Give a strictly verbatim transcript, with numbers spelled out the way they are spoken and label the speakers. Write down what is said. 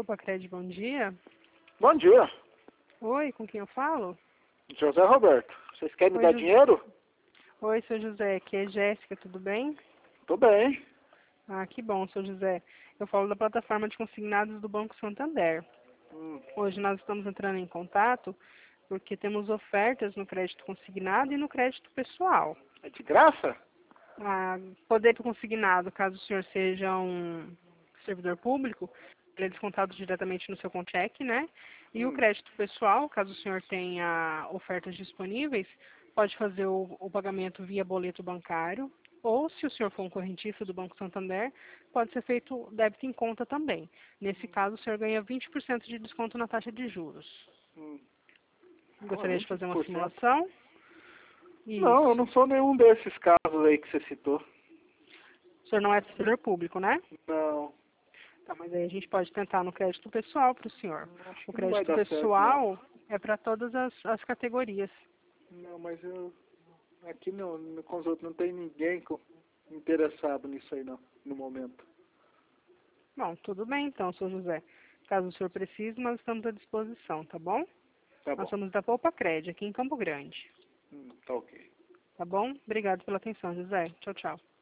Speaker 1: Poupa-Cred, bom dia.
Speaker 2: Bom dia,
Speaker 1: Oi, com quem eu falo?
Speaker 2: José Roberto. Vocês querem me
Speaker 1: Oi,
Speaker 2: dar
Speaker 1: José.
Speaker 2: dinheiro?
Speaker 1: Oi, seu José, aqui é Jéssica, tudo bem?
Speaker 2: Tô bem.
Speaker 1: Ah, que bom, seu José. Eu falo da plataforma de consignados do Banco Santander.
Speaker 2: Hum,
Speaker 1: Hoje nós estamos entrando em contato porque temos ofertas no crédito consignado e no crédito pessoal.
Speaker 2: é de graça?
Speaker 1: Ah, poder consignado, caso o senhor seja um servidor público, ele é descontado diretamente no seu concheque, né? E o
Speaker 2: Hum,
Speaker 1: crédito pessoal, caso o senhor tenha ofertas disponíveis, pode fazer o, o pagamento via boleto bancário, ou se o senhor for um correntista do Banco Santander, pode ser feito débito em conta também. Nesse caso, o senhor ganha vinte por cento de desconto na taxa de juros.
Speaker 2: hum. Ó,
Speaker 1: Gostaria de
Speaker 2: vinte
Speaker 1: fazer uma
Speaker 2: por cento.
Speaker 1: simulação?
Speaker 2: Não, eu
Speaker 1: Isso.
Speaker 2: não sou nenhum desses casos aí que você citou.
Speaker 1: O senhor não é servidor público, né?
Speaker 2: Não,
Speaker 1: Tá, mas aí a gente pode tentar no crédito pessoal para o senhor.
Speaker 2: acho
Speaker 1: O
Speaker 2: que não vai
Speaker 1: crédito
Speaker 2: dar certo, não.
Speaker 1: pessoal é para todas as, as categorias.
Speaker 2: Não, mas eu... Aqui no, no consultório não tem ninguém com- interessado nisso aí, não, no momento.
Speaker 1: Bom, tudo bem então, senhor José. Caso o senhor precise, nós estamos à disposição, tá bom?
Speaker 2: Tá
Speaker 1: Nós
Speaker 2: bom.
Speaker 1: somos da Poupa Cred, aqui em Campo Grande.
Speaker 2: Hum, tá ok.
Speaker 1: Tá bom? Obrigado pela atenção, José. Tchau, tchau.